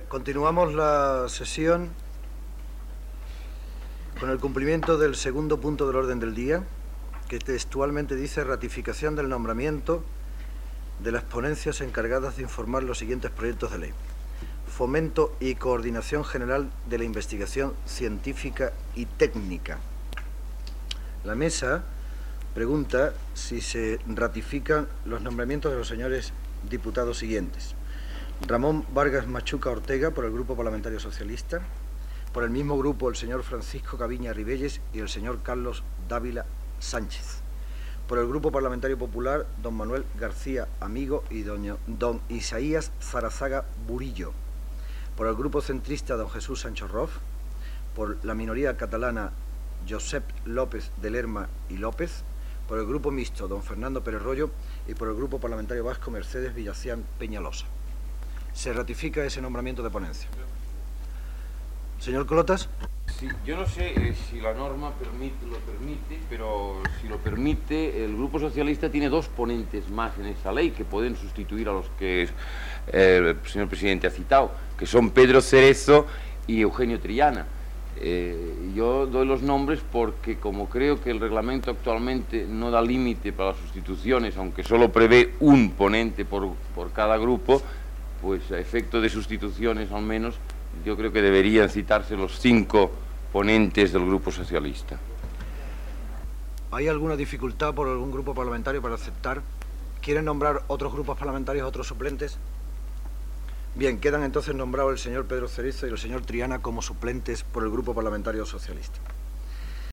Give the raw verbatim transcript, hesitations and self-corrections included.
Continuamos la sesión con el cumplimiento del segundo punto del orden del día, que textualmente dice ratificación del nombramiento de las ponencias encargadas de informar los siguientes proyectos de ley. Fomento y coordinación general de la investigación científica y técnica. La mesa pregunta si se ratifican los nombramientos de los señores diputados siguientes. Ramón Vargas Machuca Ortega, por el Grupo Parlamentario Socialista. Por el mismo grupo, el señor Francisco Caviña Ribelles y el señor Carlos Dávila Sánchez. Por el Grupo Parlamentario Popular, don Manuel García Amigo y doña, don Isaías Zarazaga Burillo. Por el Grupo Centrista, don Jesús Sancho Rof. Por la minoría catalana, Josep López de Lerma y López. Por el Grupo Mixto, don Fernando Pérez Royo. Y por el Grupo Parlamentario Vasco, Mercedes Villacián Peñalosa. Se ratifica ese nombramiento de ponencia. Señor Clotas. Sí, yo no sé eh, si la norma permite, lo permite, pero si lo permite, el Grupo Socialista tiene dos ponentes más en esa ley que pueden sustituir a los que eh, el señor presidente ha citado, que son Pedro Cerezo y Eugenio Triana. Eh, yo doy los nombres porque, como creo que el reglamento actualmente no da límite para las sustituciones, aunque solo prevé un ponente por, por cada grupo, pues a efecto de sustituciones al menos, yo creo que deberían citarse los cinco ponentes del Grupo Socialista. ¿Hay alguna dificultad por algún grupo parlamentario para aceptar? ¿Quieren nombrar otros grupos parlamentarios, otros suplentes? Bien, quedan entonces nombrados el señor Pedro Cerezo y el señor Triana como suplentes por el Grupo Parlamentario Socialista.